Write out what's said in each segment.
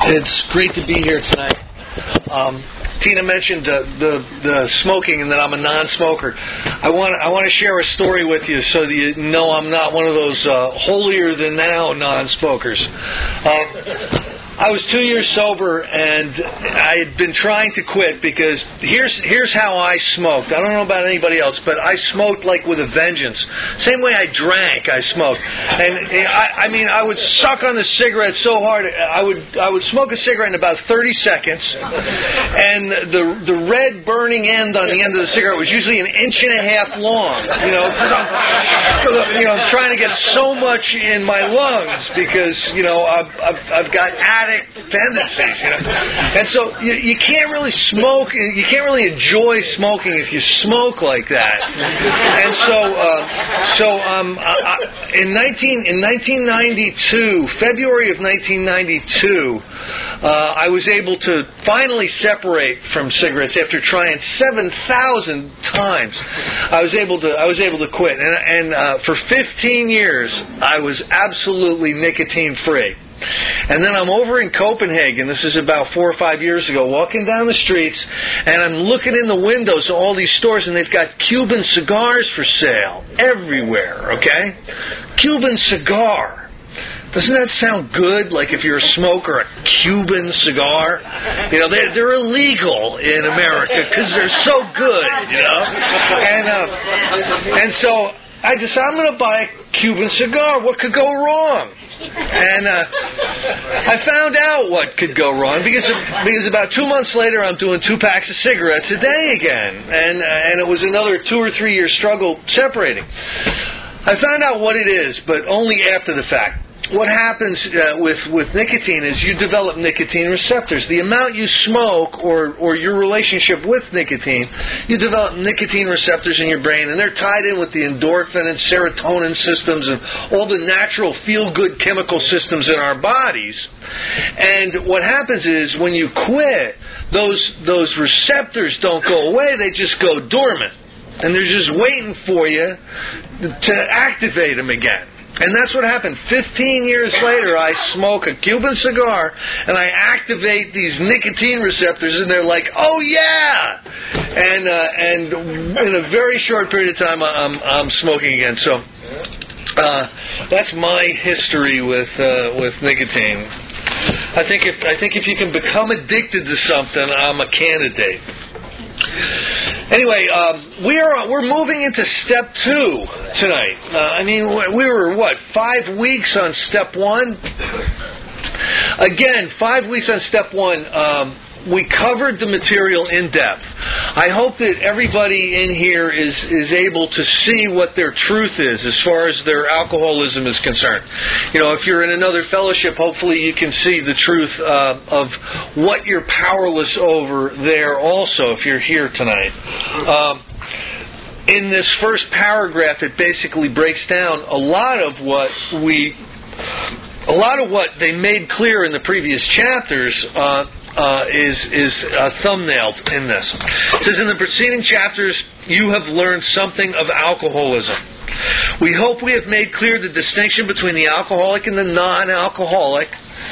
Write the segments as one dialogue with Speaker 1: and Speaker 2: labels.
Speaker 1: It's great to be here tonight. Tina mentioned the smoking and that I'm a non-smoker. I want to share a story with you so that you know I'm not one of those holier-than-thou non-smokers. I was 2 years sober, and I had been trying to quit because here's how I smoked. I don't know about anybody else, but I smoked like with a vengeance. Same way I drank, I smoked. And I would suck on the cigarette so hard. I would smoke a cigarette in about 30 seconds, and the red burning end on the end of the cigarette was usually an inch and a half long. I'm trying to get so much in my lungs because I've got tendencies, and so you can't really smoke. You can't really enjoy smoking if you smoke like that. And in 1992, February of 1992, I was able to finally separate from cigarettes after trying 7,000 times. I was able to quit, and for 15 years I was absolutely nicotine free. And then I'm over in Copenhagen, this is about 4 or 5 years ago, walking down the streets, and I'm looking in the windows of all these stores, and they've got Cuban cigars for sale everywhere, okay? Cuban cigar. Doesn't that sound good? Like if you're a smoker, a Cuban cigar? They're illegal in America because they're so good, And so I decided I'm going to buy a Cuban cigar. What could go wrong? And I found out what could go wrong because about 2 months later I'm doing 2 packs of cigarettes a day again, and it was another 2 or 3 year struggle separating. I found out what it is, but only after the fact. What happens with nicotine is you develop nicotine receptors. The amount you smoke or your relationship with nicotine, you develop nicotine receptors in your brain, and they're tied in with the endorphin and serotonin systems and all the natural feel-good chemical systems in our bodies. And what happens is when you quit, those receptors don't go away, they just go dormant. And they're just waiting for you to activate them again. And that's what happened. 15 years later, I smoke a Cuban cigar, and I activate these nicotine receptors, and they're like, "Oh yeah!" And in a very short period of time, I'm smoking again. So that's my history with nicotine. I think if you can become addicted to something, I'm a candidate. Anyway, we're moving into step 2 tonight. We were 5 weeks on step 1. Again, 5 weeks on step 1. We covered the material in depth. I hope that everybody in here is able to see what their truth is as far as their alcoholism is concerned. If you're in another fellowship, hopefully you can see the truth of what you're powerless over there also if you're here tonight. In this first paragraph, it basically breaks down a lot of what they made clear in the previous chapters is thumbnailed in this. It says, in the preceding chapters, you have learned something of alcoholism. We hope we have made clear the distinction between the alcoholic and the non-alcoholic.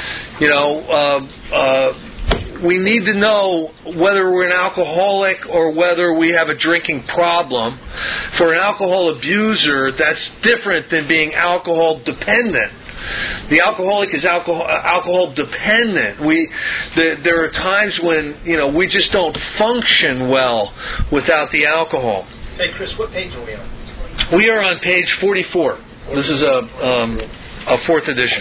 Speaker 1: We need to know whether we're an alcoholic or whether we have a drinking problem. For an alcohol abuser, that's different than being alcohol dependent. The alcoholic is alcohol dependent. There are times when we just don't function well without the alcohol.
Speaker 2: Hey Chris, what page are we on?
Speaker 1: We are on page 44. This is a 4th edition.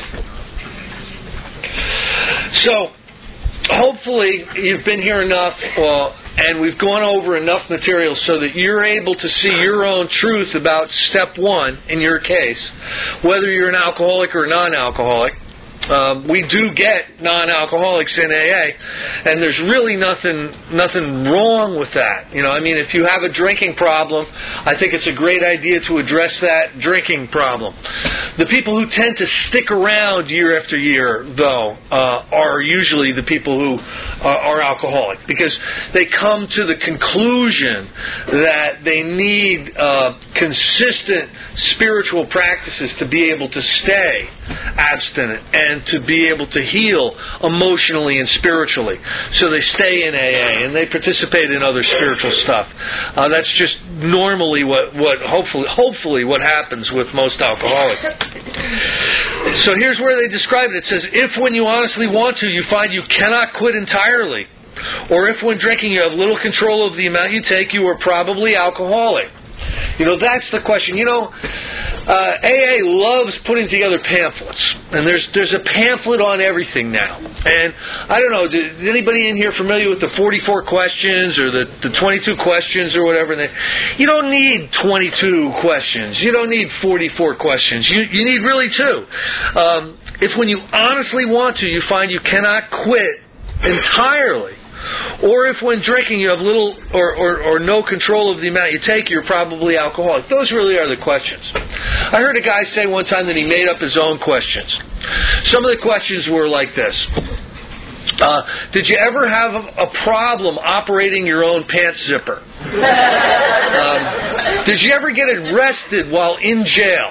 Speaker 1: So hopefully you've been here enough, and we've gone over enough material so that you're able to see your own truth about step 1 in your case, whether you're an alcoholic or non-alcoholic. We do get non-alcoholics in AA, and there's really nothing wrong with that. If you have a drinking problem, I think it's a great idea to address that drinking problem. The people who tend to stick around year after year, though, are usually the people who are alcoholic, because they come to the conclusion that they need consistent spiritual practices to be able to stay abstinent. And can to be able to heal emotionally and spiritually. So they stay in AA and they participate in other spiritual stuff. That's just normally what hopefully what happens with most alcoholics. So here's where they describe it. It says, if when you honestly want to, you find you cannot quit entirely, or if when drinking you have little control of the amount you take, you are probably alcoholic. That's the question. AA loves putting together pamphlets, and there's a pamphlet on everything now. And I don't know, is anybody in here familiar with the 44 questions or the 22 questions or whatever? You don't need 22 questions. You don't need 44 questions. You need really 2. If when you honestly want to, you find you cannot quit entirely, or if when drinking you have little or no control of the amount you take, you're probably alcoholic. Those really are the questions. I heard a guy say one time that he made up his own questions. Some of the questions were like this. Did you ever have a problem operating your own pants zipper? Did you ever get arrested while in jail?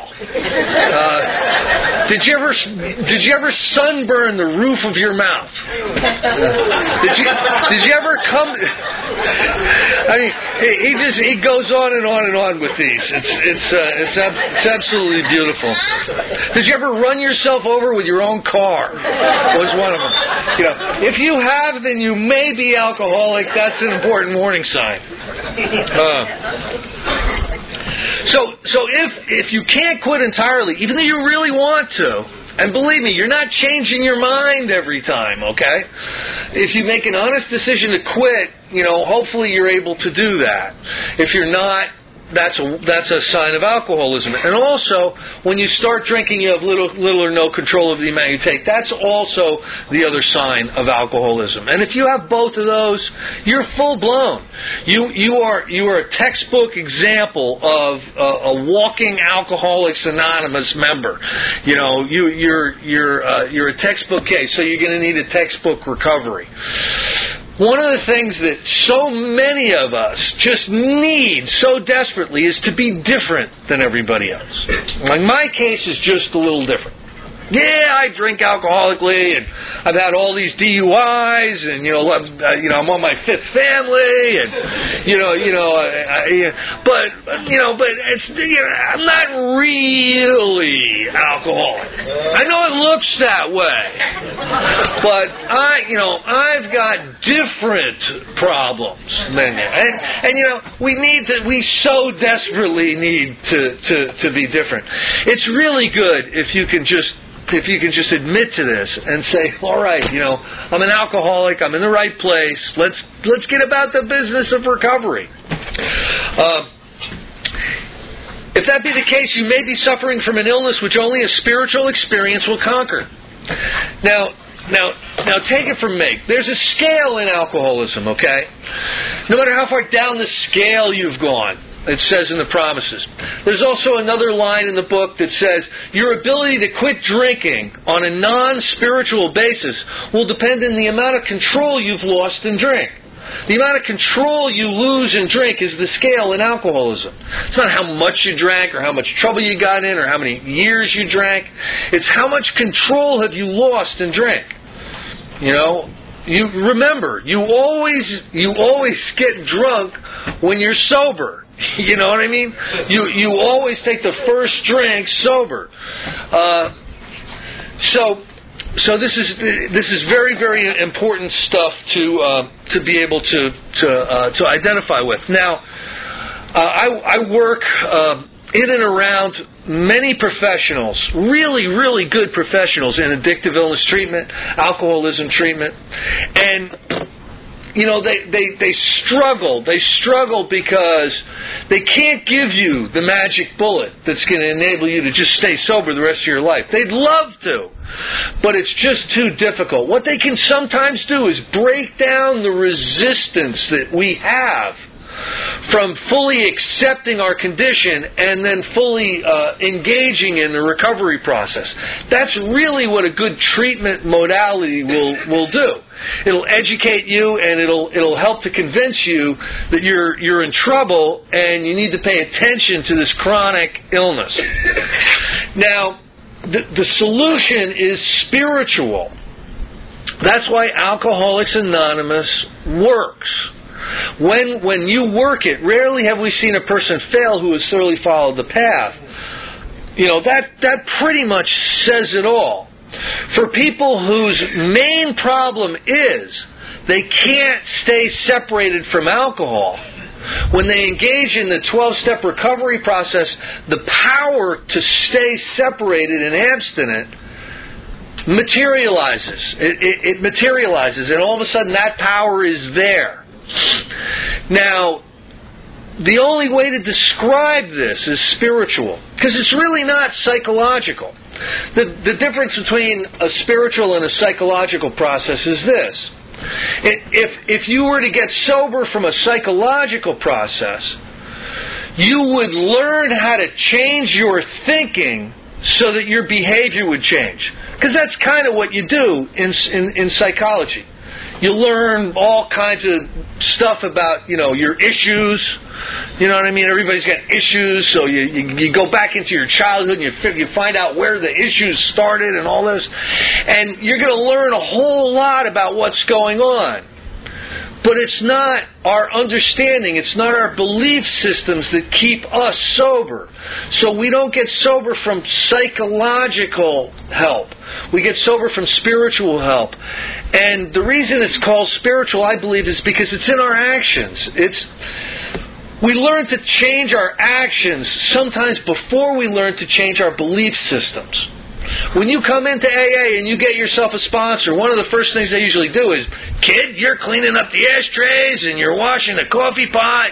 Speaker 1: Did you ever sunburn the roof of your mouth? Did you ever come? I mean, he goes on and on and on with these. It's absolutely beautiful. Did you ever run yourself over with your own car? Was one of them. If you have, then you may be alcoholic. That's an important warning sign. So if you can't quit entirely, even though you really want to, and believe me, you're not changing your mind every time, okay? If you make an honest decision to quit, hopefully you're able to do that. If you're not, that's a sign of alcoholism. And also, when you start drinking, you have little or no control of the amount you take. That's also the other sign of alcoholism. And if you have both of those, you're full blown. You are a textbook example of a walking Alcoholics Anonymous member. You're a textbook case. So you're going to need a textbook recovery. One of the things that so many of us just need so desperately is to be different than everybody else. Like my case is just a little different. Yeah, I drink alcoholically, and I've had all these DUIs, and I'm on my 5th family, and but it's I'm not really alcoholic. I know it looks that way, but I've got different problems than you, and we so desperately need to be different. It's really good if you can just admit to this and say, all right, I'm an alcoholic, I'm in the right place, let's get about the business of recovery. If that be the case, you may be suffering from an illness which only a spiritual experience will conquer. Now take it from me. There's a scale in alcoholism, okay? No matter how far down the scale you've gone, it says in the promises. There's also another line in the book that says, your ability to quit drinking on a non-spiritual basis will depend on the amount of control you've lost in drink. The amount of control you lose in drink is the scale in alcoholism. It's not how much you drank or how much trouble you got in or how many years you drank. It's how much control have you lost in drink. You remember, you always get drunk when you're sober. You know what I mean? You always take the first drink sober. So this is very, very important stuff to be able to identify with. Now, I work in and around many professionals, really, really good professionals in addictive illness treatment, alcoholism treatment, and they struggle. They struggle because they can't give you the magic bullet that's going to enable you to just stay sober the rest of your life. They'd love to, but it's just too difficult. What they can sometimes do is break down the resistance that we have from fully accepting our condition and then fully engaging in the recovery process. That's really what a good treatment modality will do. It'll educate you and it'll help to convince you that you're in trouble and you need to pay attention to this chronic illness. Now, the solution is spiritual. That's why Alcoholics Anonymous works. When you work it, rarely have we seen a person fail who has thoroughly followed the path. That pretty much says it all. For people whose main problem is they can't stay separated from alcohol, when they engage in the 12-step recovery process, the power to stay separated and abstinent materializes. It materializes, and all of a sudden that power is there. Now, the only way to describe this is spiritual, because it's really not psychological. The difference between a spiritual and a psychological process is this. If you were to get sober from a psychological process, you would learn how to change your thinking so that your behavior would change. Because that's kind of what you do in psychology. You learn all kinds of stuff about, your issues. You know what I mean? Everybody's got issues, so you go back into your childhood and you find out where the issues started and all this. And you're going to learn a whole lot about what's going on. But it's not our understanding, it's not our belief systems that keep us sober. So we don't get sober from psychological help. We get sober from spiritual help. And the reason it's called spiritual, I believe, is because it's in our actions. We learn to change our actions sometimes before we learn to change our belief systems. When you come into AA and you get yourself a sponsor, one of the first things they usually do is, kid, you're cleaning up the ashtrays and you're washing the coffee pot,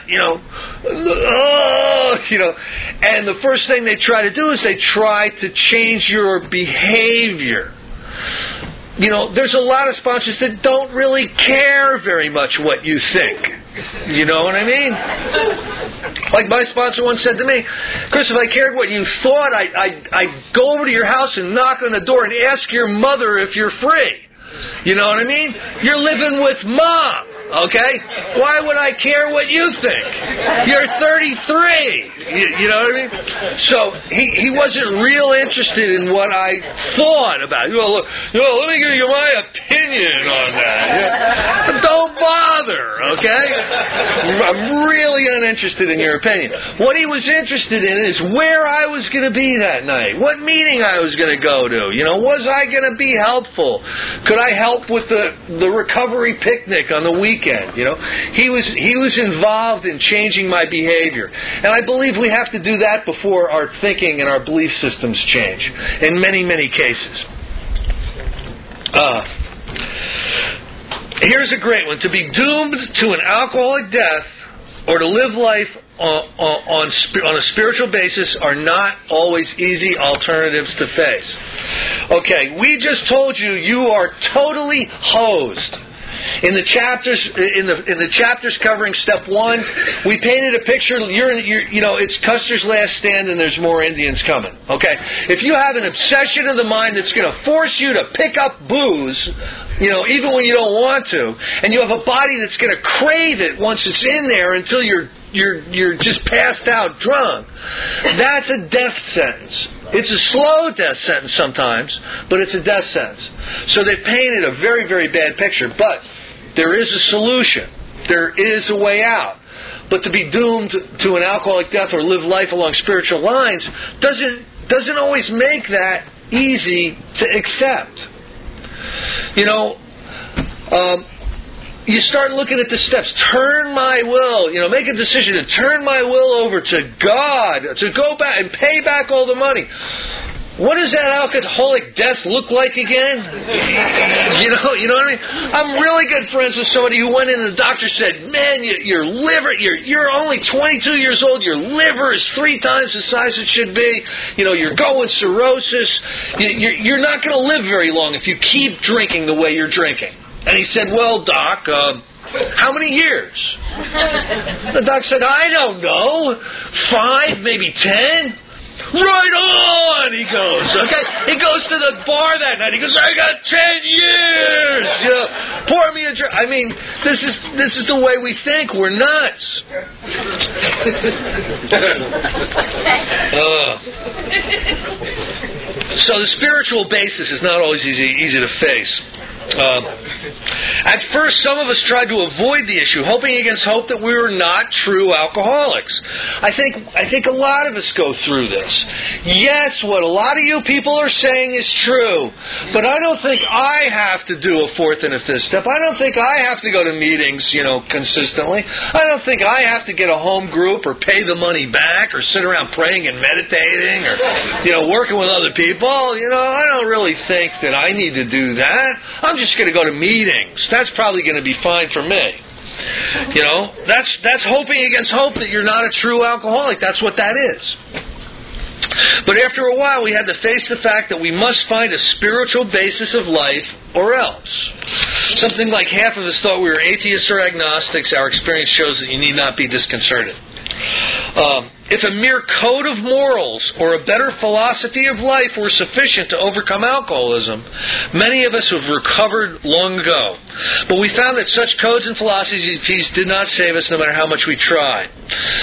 Speaker 1: and the first thing they try to do is they try to change your behavior. There's a lot of sponsors that don't really care very much what you think. You know what I mean? Like my sponsor once said to me, Chris, if I cared what you thought, I'd go over to your house and knock on the door and ask your mother if you're free. You know what I mean? You're living with Mom, okay? Why would I care what you think? You're 33. You know what I mean? So he wasn't real interested in what I thought about it. Let me give you my opinion on that. Don't bother, okay? I'm really uninterested in your opinion. What he was interested in is where I was going to be that night, what meeting I was going to go to. Was I going to be helpful? Could I help with the recovery picnic on the weekend? He was involved in changing my behavior, and I believe we have to do that before our thinking and our belief systems change. In many, many cases. Here's a great one: to be doomed to an alcoholic death or to live life on a spiritual basis are not always easy alternatives to face. Okay, we just told you are totally hosed. In the chapters covering step 1, we painted a picture. It's Custer's last stand, and there's more Indians coming. Okay, if you have an obsession of the mind that's going to force you to pick up booze, even when you don't want to, and you have a body that's going to crave it once it's in there until you're just passed out drunk, that's a death sentence. It's a slow death sentence sometimes, but it's a death sentence. So they painted a very, very bad picture. But there is a solution. There is a way out. But to be doomed to an alcoholic death or live life along spiritual lines doesn't always make that easy to accept. You start looking at the steps. Turn my will, make a decision to turn my will over to God, to go back and pay back all the money. What does that alcoholic death look like again? You know what I mean? I'm really good friends with somebody who went in and the doctor said, man, your liver, you're only 22 years old, your liver is 3 times the size it should be, you're going cirrhosis, you're not going to live very long if you keep drinking the way you're drinking. And he said, well, Doc, how many years? The doc said, I don't know, 5, maybe 10. Right on, he goes, okay? He goes to the bar that night. He goes, I got 10 years, pour me a drink. I mean, this is the way we think. We're nuts. So the spiritual basis is not always easy to face. At first, some of us tried to avoid the issue, hoping against hope that we were not true alcoholics. I think a lot of us go through this. Yes, what a lot of you people are saying is true, but I don't think I have to do a fourth and a fifth step. I don't think I have to go to meetings, consistently. I don't think I have to get a home group or pay the money back or sit around praying and meditating or, working with other people. I don't really think that I need to do that. I'm just going to go to meetings. That's probably going to be fine for me. That's hoping against hope that you're not a true alcoholic. That's what that is. But after a while, we had to face the fact that we must find a spiritual basis of life or else. Something like half of us thought we were atheists or agnostics. Our experience shows that you need not be disconcerted. If a mere code of morals or a better philosophy of life were sufficient to overcome alcoholism, many of us have recovered long ago. But we found that such codes and philosophies did not save us no matter how much we tried.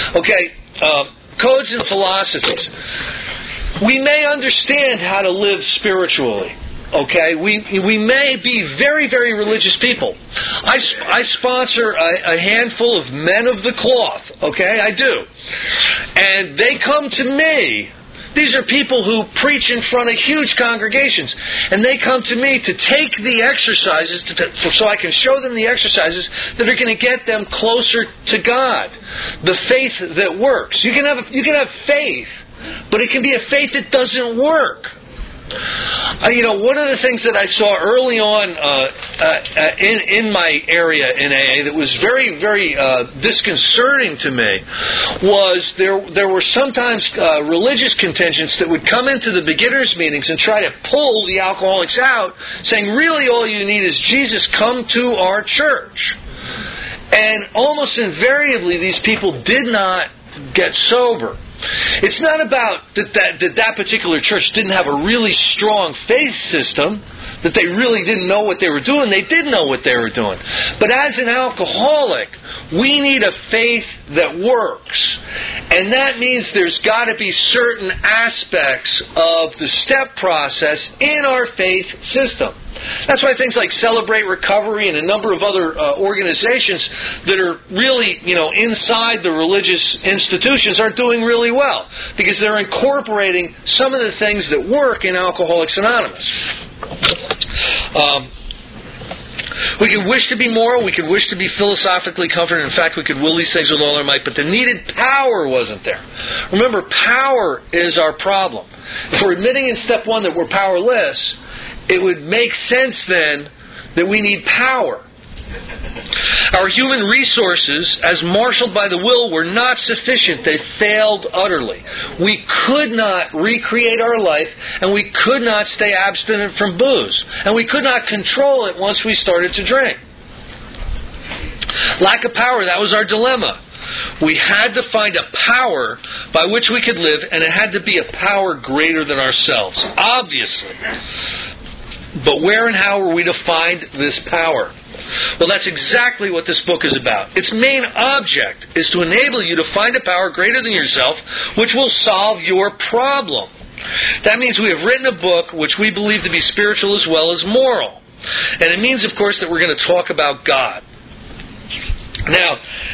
Speaker 1: Codes and philosophies. We may understand how to live spiritually. We may be very, very religious people. I sponsor a handful of men of the cloth. I do. And they come to me. These are people who preach in front of huge congregations. And they come to me to take the exercises, so I can show them the exercises that are going to get them closer to God. The faith that works. You can have faith, but it can be a faith that doesn't work. One of the things that I saw early on in my area in AA that was very, very disconcerting to me was there were sometimes religious contingents that would come into the beginners meetings and try to pull the alcoholics out, saying, really all you need is Jesus, come to our church. And almost invariably these people did not get sober. It's not about that particular church didn't have a really strong faith system, that they really didn't know what they were doing. They did know what they were doing. But as an alcoholic, we need a faith that works. And that means there's got to be certain aspects of the step process in our faith system. That's why things like Celebrate Recovery and a number of other organizations that are really, inside the religious institutions are doing really well, because they're incorporating some of the things that work in Alcoholics Anonymous. We could wish to be moral, we could wish to be philosophically comforted. In fact, we could will these things with all our might, but the needed power wasn't there. Remember, power is our problem. If we're admitting in step one that we're powerless, it would make sense then that we need power. Our human resources, as marshaled by the will, were not sufficient. They failed utterly. We could not recreate our life, and we could not stay abstinent from booze. And we could not control it once we started to drink. Lack of power, that was our dilemma. We had to find a power by which we could live, and it had to be a power greater than ourselves, obviously. But where and how were we to find this power? Well, that's exactly what this book is about. Its main object is to enable you to find a power greater than yourself, which will solve your problem. That means we have written a book which we believe to be spiritual as well as moral. And it means, of course, that we're going to talk about God. Now,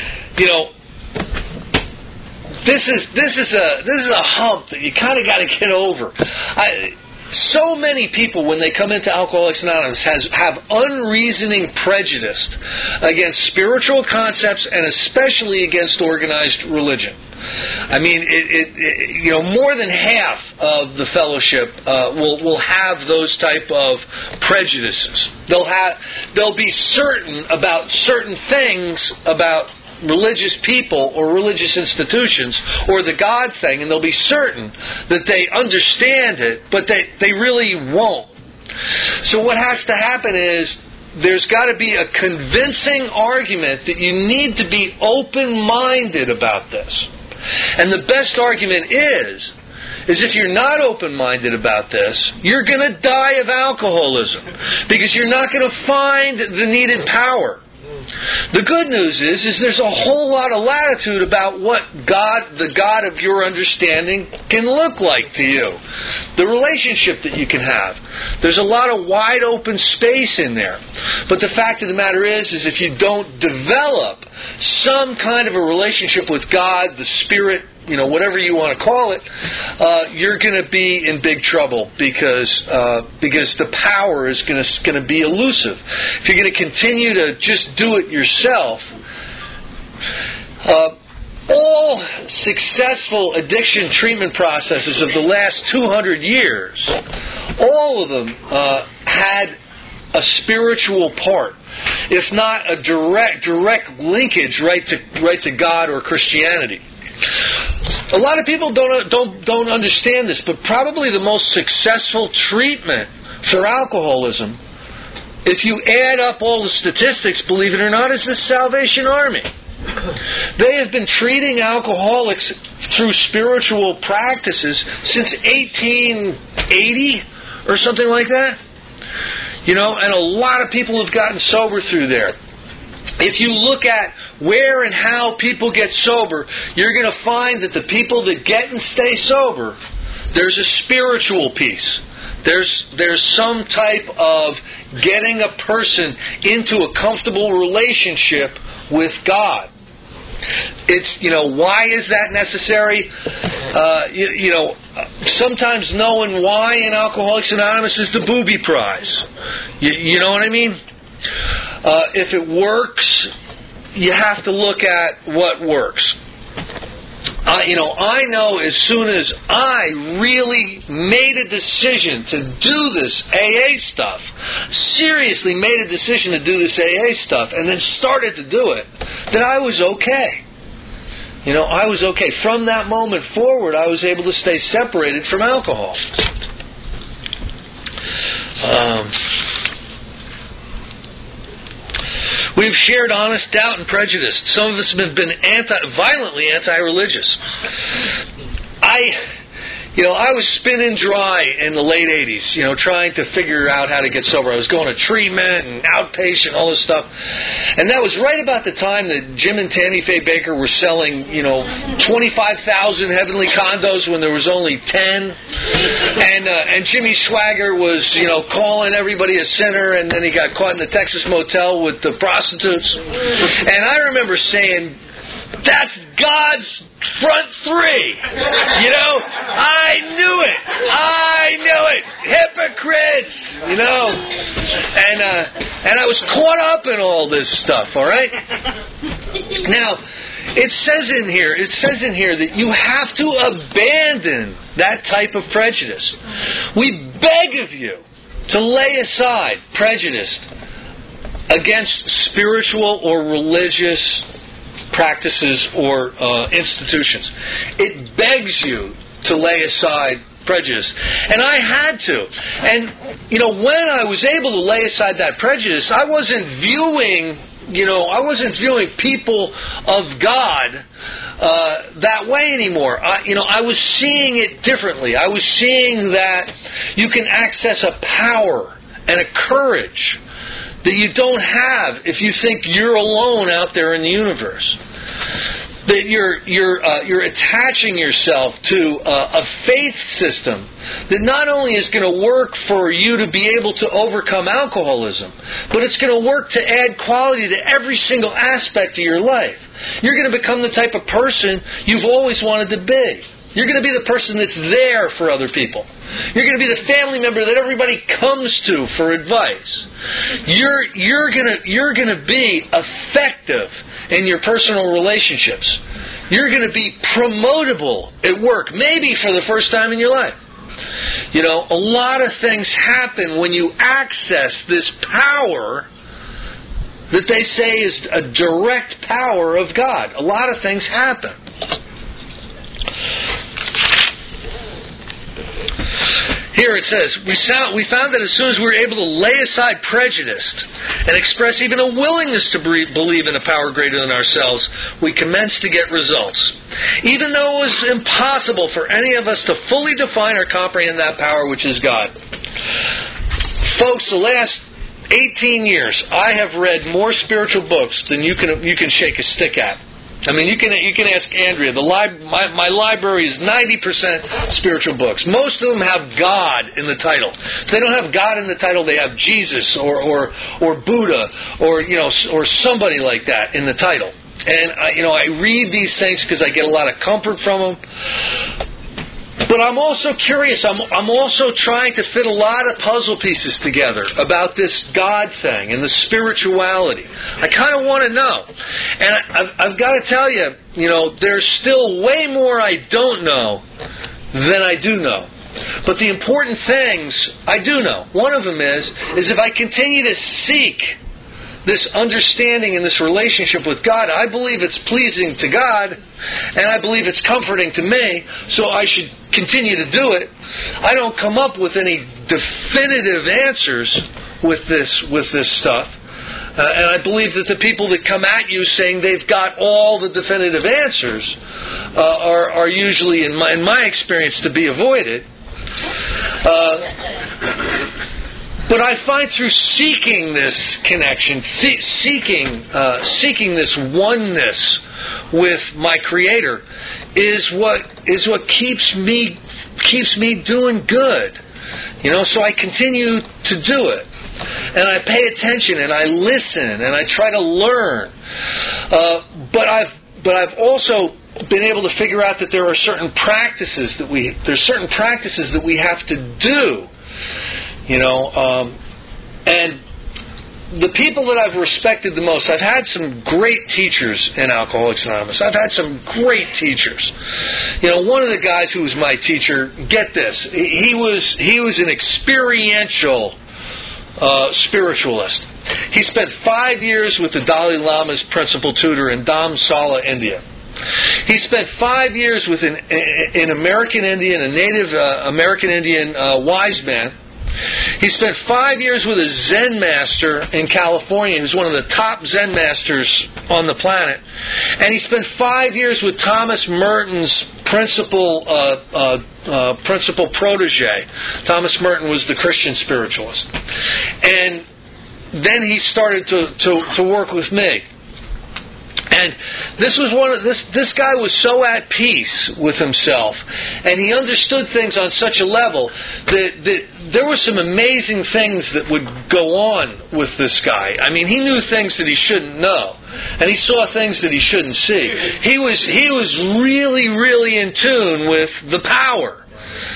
Speaker 1: this is a hump that you kind of got to get over. So many people, when they come into Alcoholics Anonymous, have unreasoning prejudice against spiritual concepts and especially against organized religion. I mean, more than half of the fellowship will have those type of prejudices. They'll be certain about certain things about religious people or religious institutions or the God thing, and they'll be certain that they understand it, but they really won't. So what has to happen is there's got to be a convincing argument that you need to be open-minded about this. And the best argument is if you're not open-minded about this, you're going to die of alcoholism, because you're not going to find the needed power. The good news is there's a whole lot of latitude about what the God of your understanding can look like to you. The relationship that you can have. There's a lot of wide open space in there. But the fact of the matter is if you don't develop some kind of a relationship with God, the Spirit, whatever you want to call it, you're going to be in big trouble because the power is going to be elusive. If you're going to continue to just do it yourself, all successful addiction treatment processes of the last 200 years, all of them had a spiritual part, if not a direct linkage right to God or Christianity. A lot of people don't understand this, but probably the most successful treatment for alcoholism, if you add up all the statistics, believe it or not, is the Salvation Army. They have been treating alcoholics through spiritual practices since 1880 or something like that. And a lot of people have gotten sober through there. If you look at where and how people get sober, you're going to find that the people that get and stay sober, there's a spiritual piece. There's some type of getting a person into a comfortable relationship with God. It's, why is that necessary? Sometimes knowing why in Alcoholics Anonymous is the booby prize. You know what I mean? If it works, you have to look at what works. I know as soon as I really made a decision to do this AA stuff, seriously made a decision to do this AA stuff, and then started to do it, that I was okay. I was okay. From that moment forward, I was able to stay separated from alcohol. We've shared honest doubt and prejudice. Some of us have been violently anti-religious. I was spinning dry in the late 80s, trying to figure out how to get sober. I was going to treatment and outpatient, all this stuff. And that was right about the time that Jim and Tammy Faye Baker were selling, 25,000 heavenly condos when there was only 10. And Jimmy Swagger was, calling everybody a sinner, and then he got caught in the Texas motel with the prostitutes. And I remember saying, that's God's front three. I knew it. Hypocrites. And I was caught up in all this stuff, all right? Now, it says in here that you have to abandon that type of prejudice. We beg of you to lay aside prejudice against spiritual or religious practices or institutions. It begs you to lay aside prejudice. And I had to. And, when I was able to lay aside that prejudice, I wasn't viewing people of God that way anymore. I was seeing it differently. I was seeing that you can access a power and a courage that you don't have if you think you're alone out there in the universe. That you're attaching yourself to a faith system that not only is going to work for you to be able to overcome alcoholism, but it's going to work to add quality to every single aspect of your life. You're going to become the type of person you've always wanted to be. You're going to be the person that's there for other people. You're going to be the family member that everybody comes to for advice. You're going to be effective in your personal relationships. You're going to be promotable at work, maybe for the first time in your life. A lot of things happen when you access this power that they say is a direct power of God. A lot of things happen. Here it says, we found that as soon as we were able to lay aside prejudice and express even a willingness to believe in a power greater than ourselves, we commenced to get results. Even though it was impossible for any of us to fully define or comprehend that power which is God. Folks, the last 18 years, I have read more spiritual books than you can shake a stick at. I mean, you can ask Andrea. My library is 90% spiritual books. Most of them have God in the title. If they don't have God in the title, they have Jesus or Buddha or somebody like that in the title. And I read these things because I get a lot of comfort from them. But I'm also curious. I'm also trying to fit a lot of puzzle pieces together about this God thing and the spirituality. I kind of want to know. And I've got to tell you, there's still way more I don't know than I do know. But the important things I do know. One of them is if I continue to seek this understanding and this relationship with God, I believe it's pleasing to God, and I believe it's comforting to me, so I should continue to do it. I don't come up with any definitive answers with this stuff. And I believe that the people that come at you saying they've got all the definitive answers are usually, in my experience, to be avoided. But I find through seeking this connection, seeking this oneness with my Creator, is what keeps me doing good. So I continue to do it, and I pay attention, and I listen, and I try to learn. But I've also been able to figure out that there are certain practices that we have to do. And the people that I've respected the most, I've had some great teachers in Alcoholics Anonymous. I've had some great teachers. One of the guys who was my teacher, get this, he was an experiential spiritualist. He spent 5 years with the Dalai Lama's principal tutor in Dharamsala, India. He spent 5 years with an American Indian, a Native American Indian wise man. He spent 5 years with a Zen master in California, who's one of the top Zen masters on the planet. And he spent 5 years with Thomas Merton's principal protege. Thomas Merton was the Christian spiritualist. And then he started to work with me. And this guy was so at peace with himself, and he understood things on such a level that there were some amazing things that would go on with this guy. I mean, he knew things that he shouldn't know, and he saw things that he shouldn't see. He was really, really in tune with the power.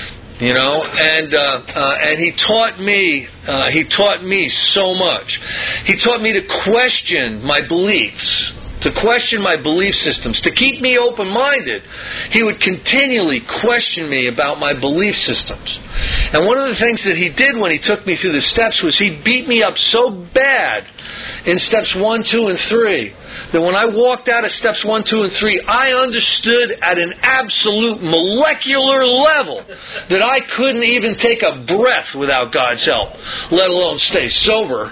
Speaker 1: And he taught me so much. He taught me to question my beliefs, to question my belief systems, to keep me open-minded. He would continually question me about my belief systems. And one of the things that he did when he took me through the steps was he beat me up so bad in steps 1, 2, and 3 that when I walked out of steps 1, 2, and 3, I understood at an absolute molecular level that I couldn't even take a breath without God's help, let alone stay sober.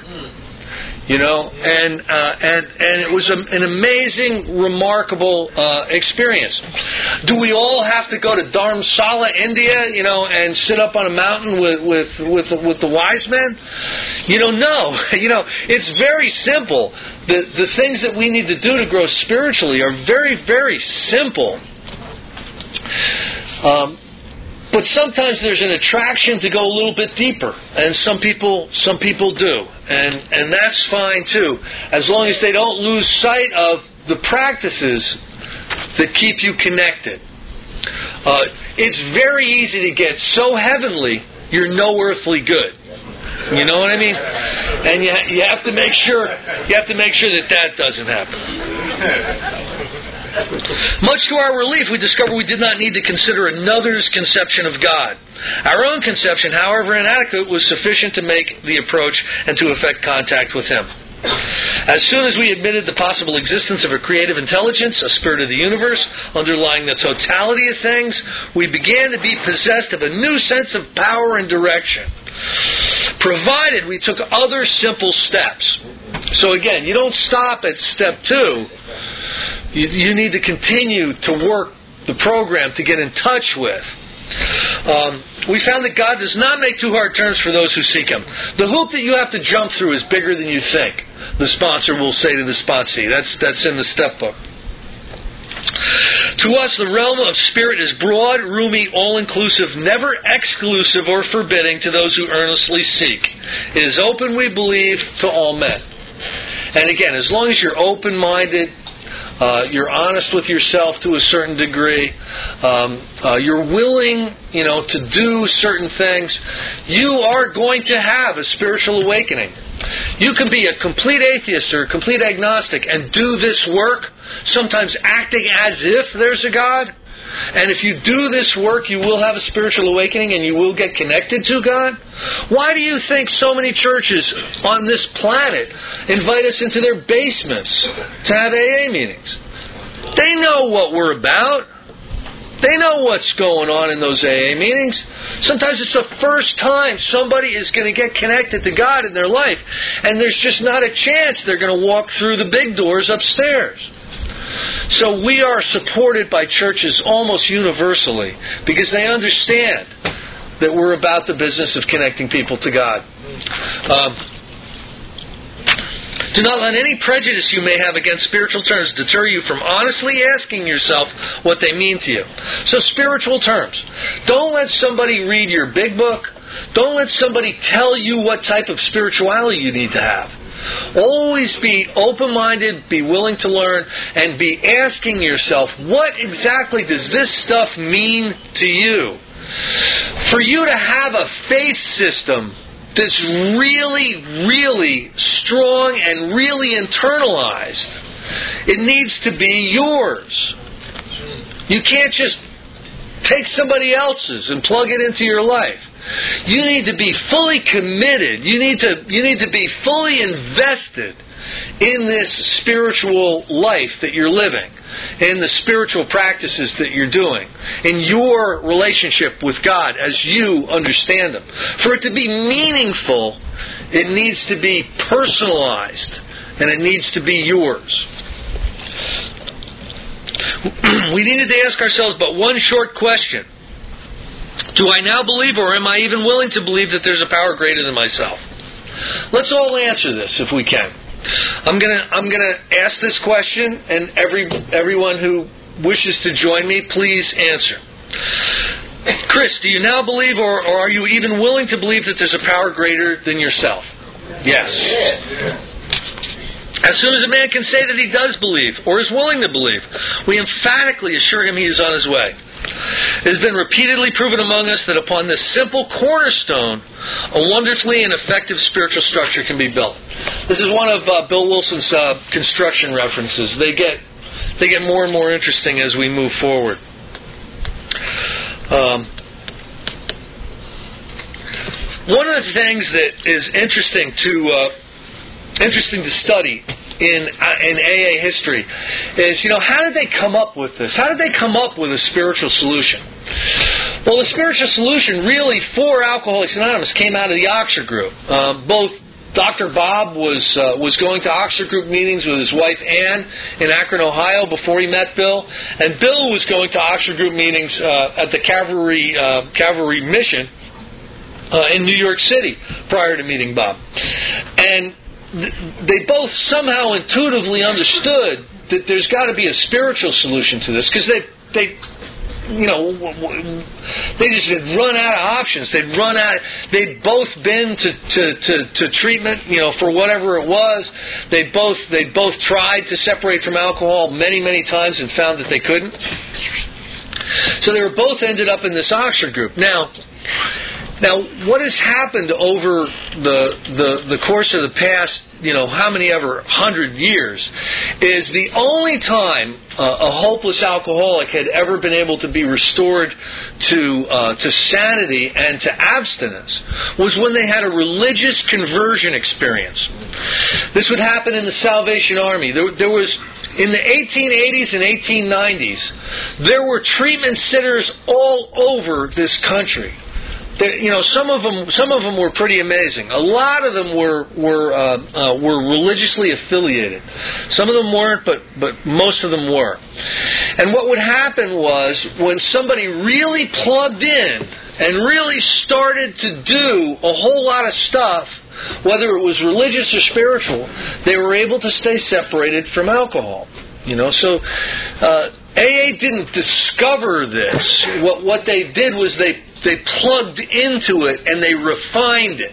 Speaker 1: And it was an amazing, remarkable experience. Do we all have to go to Dharamsala, India, and sit up on a mountain with the wise men? No. It's very simple. The things that we need to do to grow spiritually are very, very simple. But sometimes there's an attraction to go a little bit deeper, and some people do, and that's fine too, as long as they don't lose sight of the practices that keep you connected. It's very easy to get so heavenly you're no earthly good. You know what I mean? And you have to make sure that doesn't happen. Much to our relief, we discovered we did not need to consider another's conception of God. Our own conception, however inadequate, was sufficient to make the approach and to effect contact with Him. As soon as we admitted the possible existence of a creative intelligence, a spirit of the universe, underlying the totality of things, we began to be possessed of a new sense of power and direction, provided we took other simple steps. So again, you don't stop at step 2. You need to continue to work the program to get in touch with We found that God does not make too hard terms for those who seek Him. The hoop that you have to jump through is bigger than you think, the sponsor will say to the sponsee. That's in the step book. To us, the realm of spirit is broad, roomy, all-inclusive, never exclusive or forbidding to those who earnestly seek. It is open, we believe, to all men. And again, as long as you're open-minded, you're honest with yourself to a certain degree, you're willing, to do certain things, you are going to have a spiritual awakening. You can be a complete atheist or a complete agnostic and do this work, sometimes acting as if there's a God. And if you do this work, you will have a spiritual awakening and you will get connected to God. Why do you think so many churches on this planet invite us into their basements to have AA meetings? They know what we're about. They know what's going on in those AA meetings. Sometimes it's the first time somebody is going to get connected to God in their life, and there's just not a chance they're going to walk through the big doors upstairs. So we are supported by churches almost universally because they understand that we're about the business of connecting people to God. Do not let any prejudice you may have against spiritual terms deter you from honestly asking yourself what they mean to you. So spiritual terms. Don't let somebody read your big book. Don't let somebody tell you what type of spirituality you need to have. Always be open-minded, be willing to learn, and be asking yourself, what exactly does this stuff mean to you? For you to have a faith system that's really, really strong and really internalized, it needs to be yours. You can't just take somebody else's and plug it into your life. You need to be fully committed. You need to be fully invested in this spiritual life that you're living, in the spiritual practices that you're doing, in your relationship with God as you understand them. For it to be meaningful, it needs to be personalized, and it needs to be yours. We needed to ask ourselves but one short question. Do I now believe, or am I even willing to believe that there's a power greater than myself? Let's all answer this if we can. I'm gonna ask this question, and everyone who wishes to join me, please answer. Chris, do you now believe, or are you even willing to believe that there's a power greater than yourself? Yes. As soon as a man can say that he does believe, or is willing to believe, we emphatically assure him he is on his way. It has been repeatedly proven among us that upon this simple cornerstone, a wonderfully and effective spiritual structure can be built. This is one of Bill Wilson's construction references. They get more and more interesting as we move forward. One of the things that is interesting to study in AA history is, how did they come up with this? How did they come up with a spiritual solution? Well, the spiritual solution really for Alcoholics Anonymous came out of the Oxford Group. Both Dr. Bob was going to Oxford Group meetings with his wife Ann in Akron, Ohio before he met Bill, and Bill was going to Oxford Group meetings at the Cavalry Mission in New York City prior to meeting Bob. And they both somehow intuitively understood that there's got to be a spiritual solution to this, because they just had run out of options. They'd both been to treatment, for whatever it was. They'd both tried to separate from alcohol many, many times and found that they couldn't. So they were both ended up in this Oxford Group. Now, what has happened over the course of the past, how many ever 100 years, is the only time a hopeless alcoholic had ever been able to be restored to sanity and to abstinence was when they had a religious conversion experience. This would happen in the Salvation Army. There was, in the 1880s and 1890s, there were treatment centers all over this country some of them were pretty amazing. A lot of them were religiously affiliated. Some of them weren't, but most of them were. And what would happen was, when somebody really plugged in and really started to do a whole lot of stuff, whether it was religious or spiritual, they were able to stay separated from alcohol. So AA didn't discover this. What they did was they plugged into it and they refined it.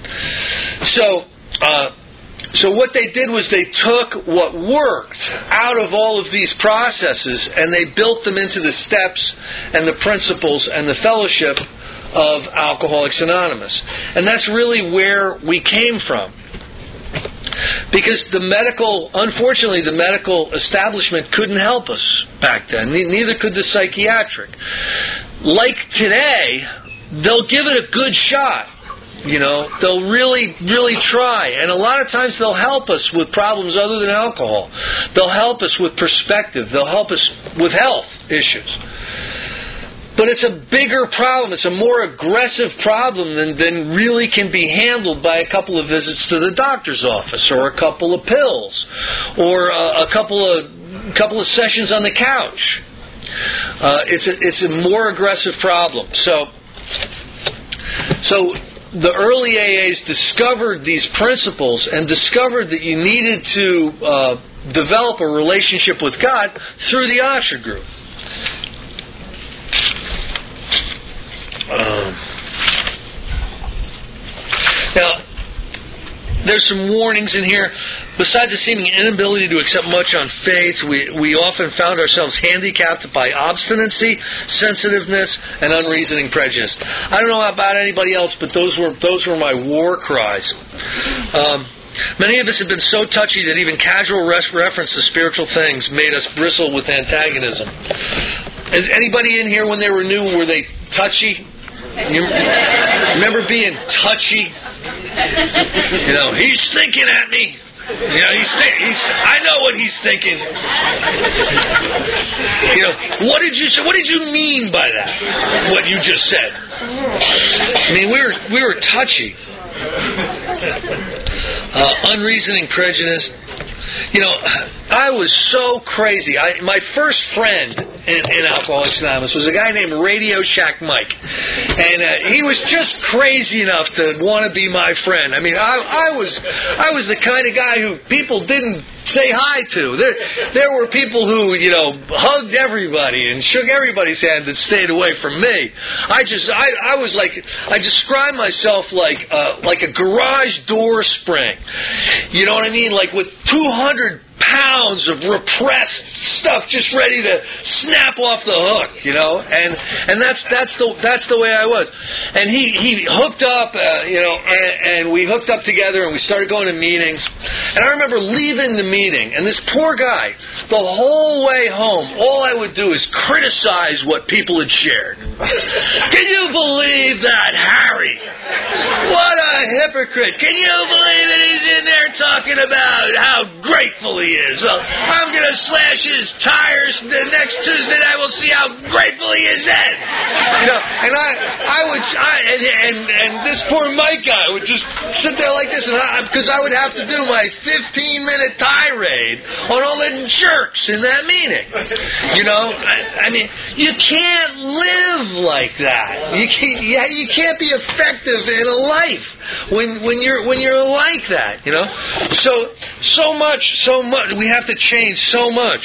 Speaker 1: So what they did was they took what worked out of all of these processes and they built them into the steps and the principles and the fellowship of Alcoholics Anonymous. And that's really where we came from. Because unfortunately, the medical establishment couldn't help us back then. Neither could the psychiatric. Like today, they'll give it a good shot. They'll really, really try. And a lot of times they'll help us with problems other than alcohol. They'll help us with perspective. They'll help us with health issues. But it's a bigger problem. It's a more aggressive problem than really can be handled by a couple of visits to the doctor's office, or a couple of pills, or a couple of sessions on the couch. It's a more aggressive problem. So the early AAs discovered these principles and discovered that you needed to develop a relationship with God through the Asha group. Now, there's some warnings in here. Besides the seeming inability to accept much on faith, we often found ourselves handicapped by obstinacy, sensitiveness, and unreasoning prejudice. I don't know about anybody else, but those were my war cries. Many of us have been so touchy that even casual reference to spiritual things made us bristle with antagonism. Is anybody in here, when they were new, were they touchy? You remember being touchy? He's thinking at me. I know what he's thinking. What did you say? What did you mean by that? What you just said? I mean, we were touchy. Unreasoning prejudice. I was so crazy. My first friend in Alcoholics Anonymous was a guy named Radio Shack Mike, and he was just crazy enough to want to be my friend. I mean, I was the kind of guy who people didn't say hi to. There were people who hugged everybody and shook everybody's hand that stayed away from me. I was like, I describe myself like a garage door spring. You know what I mean? Like with 200 pounds of repressed stuff just ready to snap off the hook, and that's the way I was. And he hooked up, and we hooked up together, and we started going to meetings. And I remember leaving the meeting, and this poor guy, the whole way home, all I would do is criticize what people had shared. Can you believe that, Harry? What a hypocrite! Can you believe it? He's in there talking about how grateful he is. Well, I'm going to slash his tires the next Tuesday night. We'll see how grateful he is then. And and this poor Mike guy would just sit there like this, because I would have to do my 15-minute tirade on all the jerks in that meeting. I mean, you can't live like that. You can't be effective in a life when you're like that. So much. We have to change so much.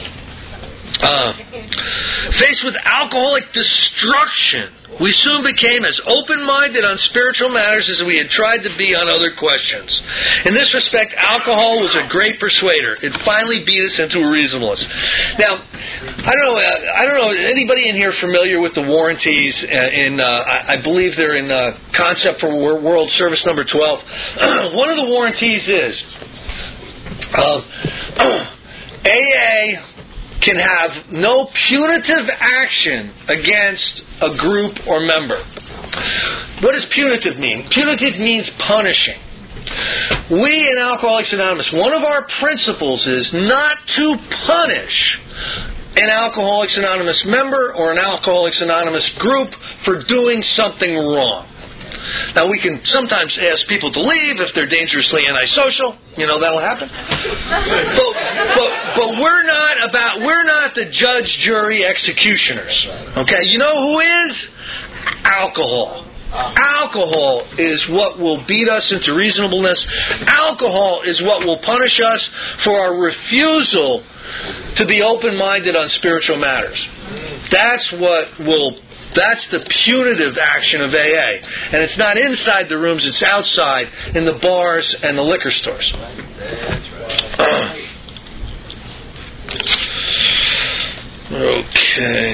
Speaker 1: Faced with alcoholic destruction, we soon became as open-minded on spiritual matters as we had tried to be on other questions. In this respect, alcohol was a great persuader. It finally beat us into reasonableness. Now, I don't know. Anybody in here familiar with the warranties? I believe they're in Concept for World Service number 12. One of the warranties is AA can have no punitive action against a group or member. What does punitive mean? Punitive means punishing. We in Alcoholics Anonymous, one of our principles is not to punish an Alcoholics Anonymous member or an Alcoholics Anonymous group for doing something wrong. Now, we can sometimes ask people to leave if they're dangerously antisocial. That'll happen. But we're not the judge, jury, executioners. Okay? You know who is? Alcohol. Alcohol is what will beat us into reasonableness. Alcohol is what will punish us for our refusal to be open-minded on spiritual matters. That's the punitive action of AA. And it's not inside the rooms, it's outside in the bars and the liquor stores. Okay.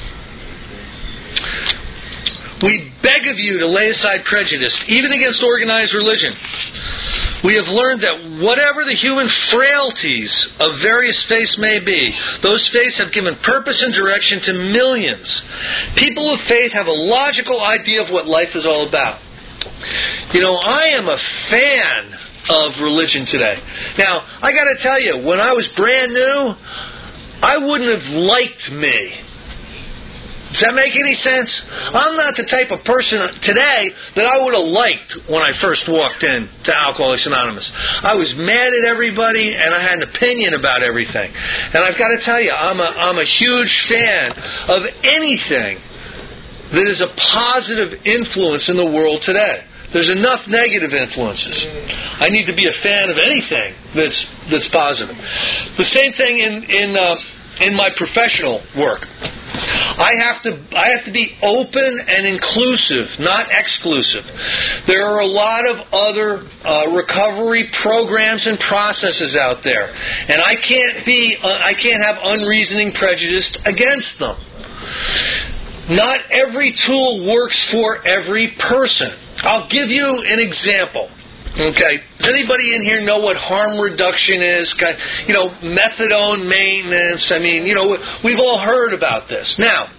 Speaker 1: We beg of you to lay aside prejudice, even against organized religion. We have learned that whatever the human frailties of various faiths may be, those faiths have given purpose and direction to millions. People of faith have a logical idea of what life is all about. I am a fan of religion today. Now, I got to tell you, when I was brand new, I wouldn't have liked me. Does that make any sense? I'm not the type of person today that I would have liked when I first walked in to Alcoholics Anonymous. I was mad at everybody, and I had an opinion about everything. And I've got to tell you, I'm a huge fan of anything that is a positive influence in the world today. There's enough negative influences. I need to be a fan of anything that's positive. The same thing in my professional work. I have to be open and inclusive, not exclusive. There are a lot of other recovery programs and processes out there, and I can't have unreasoning prejudice against them. Not every tool works for every person. I'll give you an example. Okay. Does anybody in here know what harm reduction is? Methadone maintenance. We've all heard about this. Now,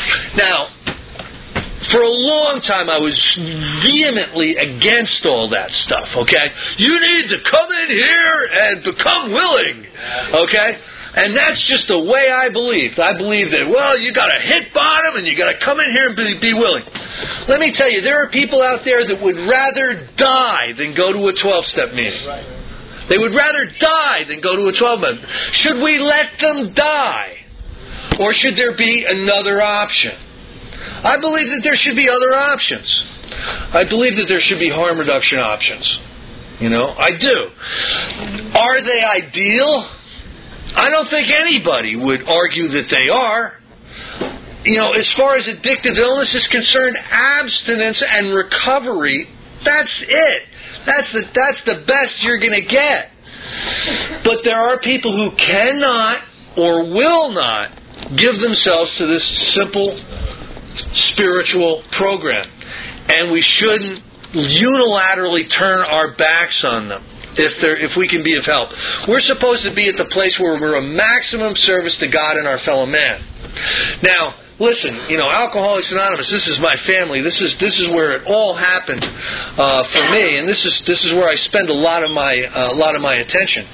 Speaker 1: for a long time I was vehemently against all that stuff, okay? You need to come in here and become willing, okay? And that's just the way I believed. I believed that, you got to hit bottom and you got to come in here and be willing. Let me tell you, there are people out there that would rather die than go to a 12-step meeting. They would rather die than go to a 12-step. Should we let them die? Or should there be another option? I believe that there should be other options. I believe that there should be harm reduction options. I do. Are they ideal? I don't think anybody would argue that they are. As far as addictive illness is concerned, abstinence and recovery, that's it. That's the best you're going to get. But there are people who cannot or will not give themselves to this simple spiritual program. And we shouldn't unilaterally turn our backs on them. If we can be of help. We're supposed to be at the place where we're a maximum service to God and our fellow man. Now, listen, Alcoholics Anonymous, this is my family. This is where it all happened for me, and this is where I spend a lot of my attention.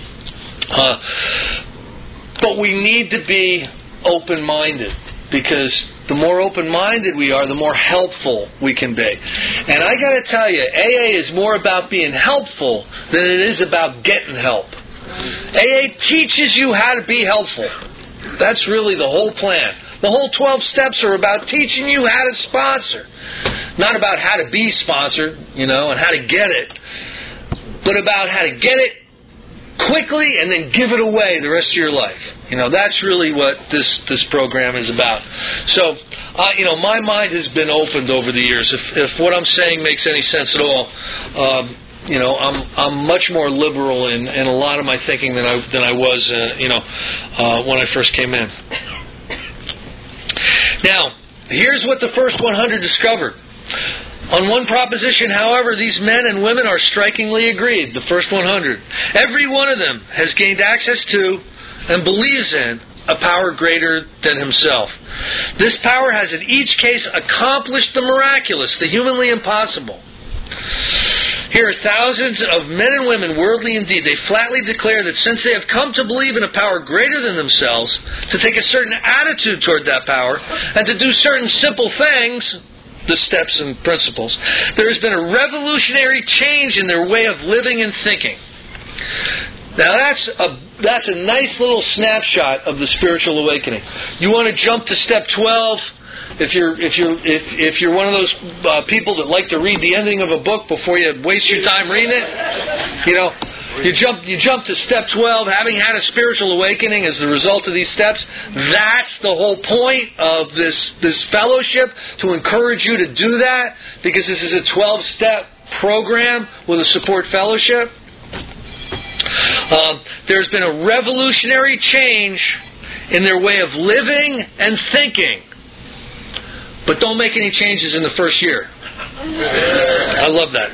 Speaker 1: But we need to be open-minded, because the more open-minded we are, the more helpful we can be. And I got to tell you, AA is more about being helpful than it is about getting help. AA teaches you how to be helpful. That's really the whole plan. The whole 12 steps are about teaching you how to sponsor. Not about how to be sponsored, and how to get it, but about how to get it quickly and then give it away the rest of your life. That's really what this program is about. So, my mind has been opened over the years. If what I'm saying makes any sense at all, I'm much more liberal in a lot of my thinking than I was, when I first came in. Now, here's what the first 100 discovered. On one proposition, however, these men and women are strikingly agreed, the first 100. Every one of them has gained access to and believes in a power greater than himself. This power has in each case accomplished the miraculous, the humanly impossible. Here are thousands of men and women, worldly indeed. They flatly declare that since they have come to believe in a power greater than themselves, to take a certain attitude toward that power, and to do certain simple things, the steps and principles, there has been a revolutionary change in their way of living and thinking. Now that's a nice little snapshot of the spiritual awakening. You want to jump to step 12? If you're one of those people that like to read the ending of a book before you waste your time reading it, you jump to step 12, having had a spiritual awakening as the result of these steps. That's the whole point of this fellowship, to encourage you to do that, because this is a 12-step program with a support fellowship. There's been a revolutionary change in their way of living and thinking. But don't make any changes in the first year. I love that.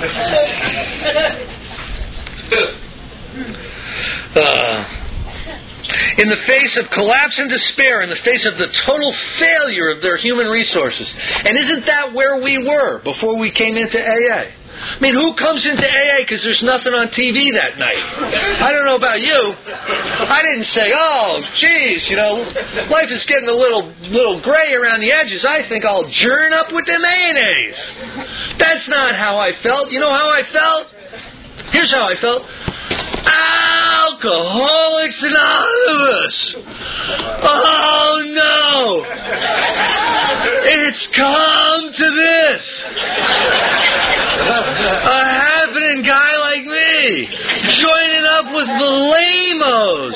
Speaker 1: In the face of collapse and despair, in the face of the total failure of their human resources. And isn't that where we were before we came into AA? I mean, who comes into AA because there's nothing on TV that night? I don't know about you. I didn't say, oh, geez, life is getting a little gray around the edges. I think I'll journ up with the mayonnaise. That's not how I felt. You know how I felt? Here's how I felt. Alcoholics Anonymous. Oh, no. It's come to this. A happening guy like me joining up with the lamos.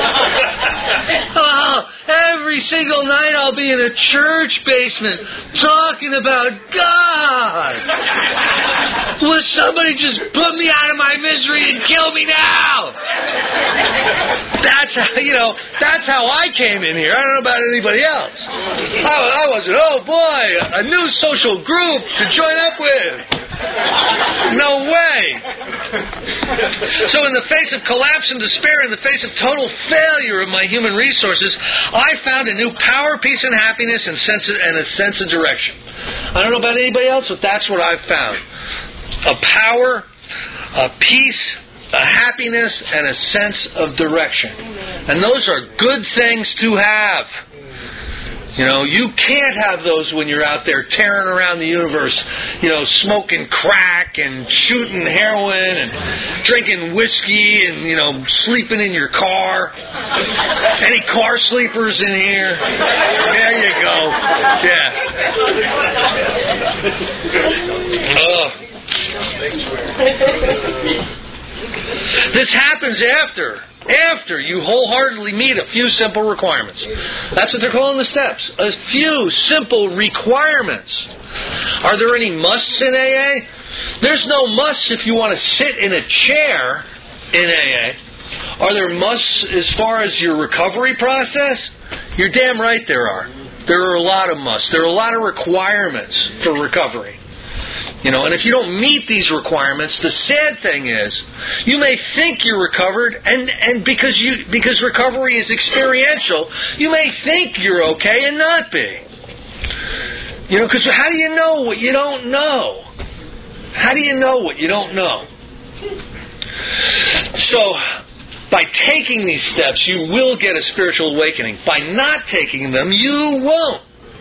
Speaker 1: Every single night I'll be in a church basement talking about God. Will somebody just put me out of my misery and kill me now? That's how I came in here. I don't know about anybody else. I wasn't, oh boy, a new social group to join up with. No way. So in the face of collapse and despair, in the face of total failure of my human resources, I found a new power, peace, and happiness and a sense of direction. I don't know about anybody else, but that's what I've found. A power, a peace, a happiness, and a sense of direction. And those are good things to have. You can't have those when you're out there tearing around the universe, smoking crack and shooting heroin and drinking whiskey and, sleeping in your car. Any car sleepers in here? There you go. Yeah. This happens after you wholeheartedly meet a few simple requirements. That's what they're calling the steps. A few simple requirements. Are there any musts in AA? There's no musts if you want to sit in a chair in AA. Are there musts as far as your recovery process? You're damn right there are. There are a lot of musts. There are a lot of requirements for recovery. And if you don't meet these requirements, the sad thing is, you may think you're recovered, and because recovery is experiential, you may think you're okay and not be. Because how do you know what you don't know? How do you know what you don't know? So, by taking these steps, you will get a spiritual awakening. By not taking them, you won't.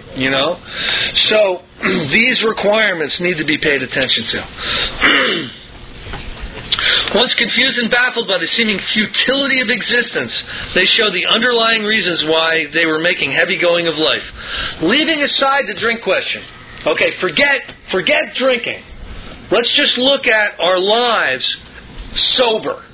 Speaker 1: So these requirements need to be paid attention to. Once confused and baffled by the seeming futility of existence, they show the underlying reasons why they were making heavy going of life. Leaving aside the drink question. Okay, forget drinking. Let's just look at our lives sober.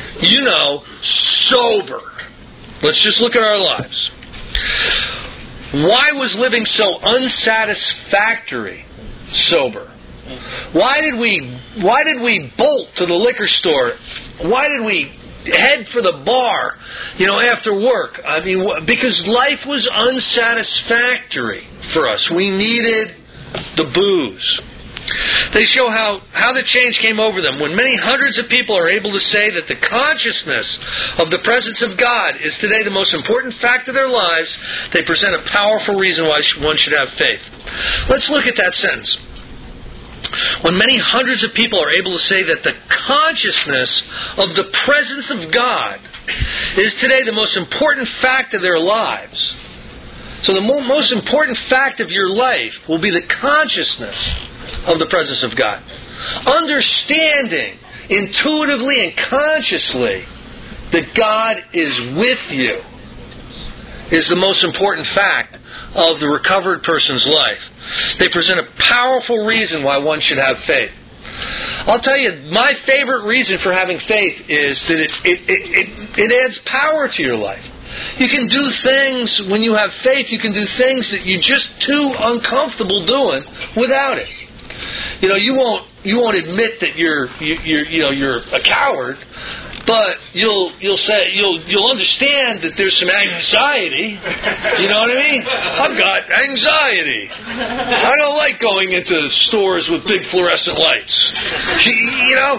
Speaker 1: Sober. Let's just look at our lives. Why was living so unsatisfactory sober? Why did we bolt to the liquor store? Why did we head for the bar, after work? I mean, because life was unsatisfactory for us. We needed the booze. They show how the change came over them. When many hundreds of people are able to say that the consciousness of the presence of God is today the most important fact of their lives, they present a powerful reason why one should have faith. Let's look at that sentence. when many hundreds of people are able to say that the consciousness of the presence of God is today the most important fact of their lives. So the most important fact of your life will be the consciousness of the presence of God. Understanding intuitively and consciously that God is with you is the most important fact of the recovered person's life. They present a powerful reason why one should have faith. I'll tell you, my favorite reason for having faith is that it adds power to your life. You can do things, when you have faith, you can do things that you're just too uncomfortable doing without it. You know, you won't admit that you're a coward, but you'll understand that there's some anxiety. You know what I mean? I've got anxiety. I don't like going into stores with big fluorescent lights. You know?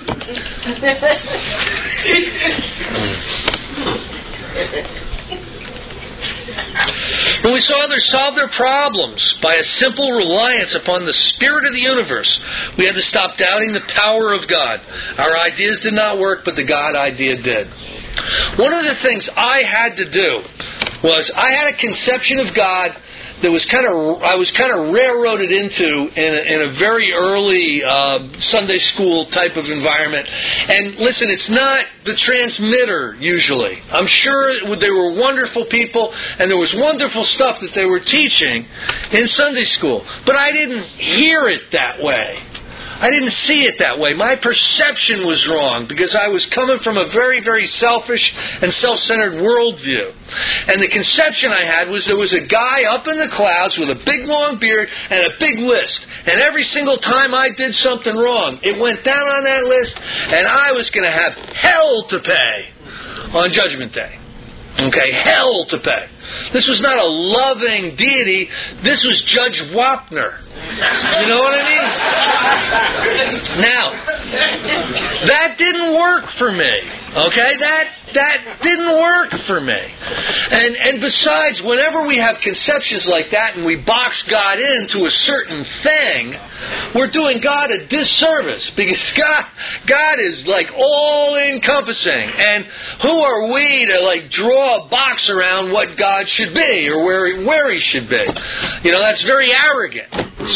Speaker 1: When we saw others solve their problems by a simple reliance upon the Spirit of the universe, we had to stop doubting the power of God. Our ideas did not work, but the God idea did. One of the things I had to do was I had a conception of God that I was kind of railroaded into in a very early Sunday school type of environment. And listen, it's not the transmitter usually. I'm sure they were wonderful people and there was wonderful stuff that they were teaching in Sunday school. But I didn't hear it that way. I didn't see it that way. My perception was wrong because I was coming from a very, very selfish and self-centered worldview. And the conception I had was there was a guy up in the clouds with a big long beard and a big list. And every single time I did something wrong, it went down on that list and I was going to have hell to pay on Judgment Day. Okay, hell to pay. This was not a loving deity. This was Judge Wapner. You know what I mean? Now, that didn't work for me. Okay, that didn't work for me. And besides, whenever we have conceptions like that and we box God into a certain thing, we're doing God a disservice because God is like all-encompassing. And who are we to like draw a box around what God should be or where He should be? You know, that's very arrogant.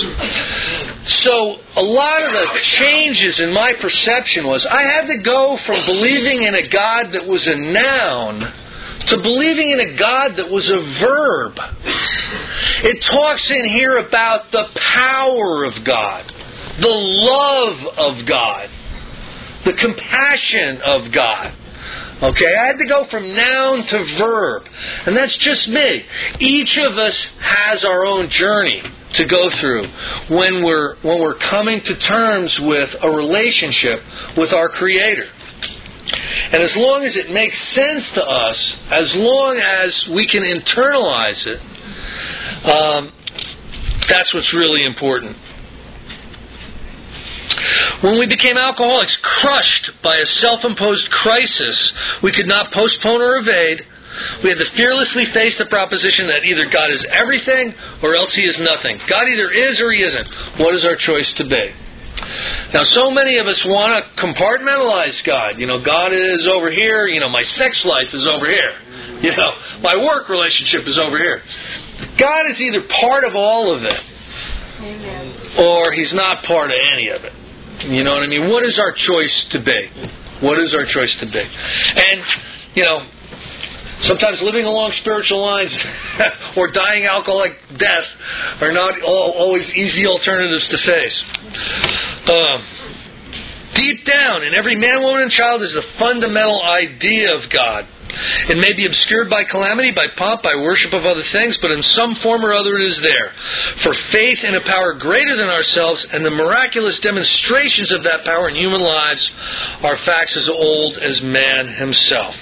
Speaker 1: So a lot of the changes in my perception was I had to go from believing in a God that was a noun to believing in a God that was a verb. It talks in here about the power of God, the love of God, the compassion of God. Okay, I had to go from noun to verb. And that's just me. Each of us has our own journey to go through when we're coming to terms with a relationship with our Creator. And as long as it makes sense to us, as long as we can internalize it, that's what's really important. When we became alcoholics, crushed by a self-imposed crisis we could not postpone or evade, we had to fearlessly face the proposition that either God is everything or else He is nothing. God either is or He isn't. What is our choice to be? Now, so many of us want to compartmentalize God. You know, God is over here. You know, my sex life is over here. You know, my work relationship is over here. God is either part of all of it or He's not part of any of it. You know what I mean? What is our choice to be? What is our choice to be? And, you know, sometimes living along spiritual lines or dying alcoholic death are not always easy alternatives to face. Deep down in every man, woman, and child is the fundamental idea of God. It may be obscured by calamity, by pomp, by worship of other things, but in some form or other it is there. For faith in a power greater than ourselves and the miraculous demonstrations of that power in human lives are facts as old as man himself.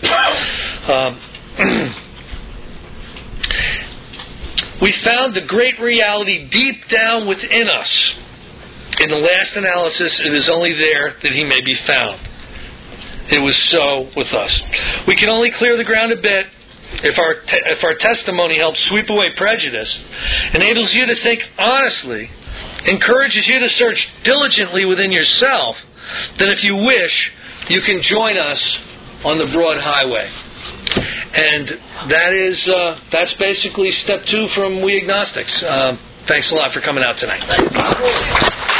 Speaker 1: We found the great reality deep down within us. In the last analysis, it is only there that He may be found. It was so with us. We can only clear the ground a bit if our testimony helps sweep away prejudice, enables you to think honestly, encourages you to search diligently within yourself, then if you wish, you can join us on the broad highway. And that's basically step 2 from We Agnostics. Thanks a lot for coming out tonight.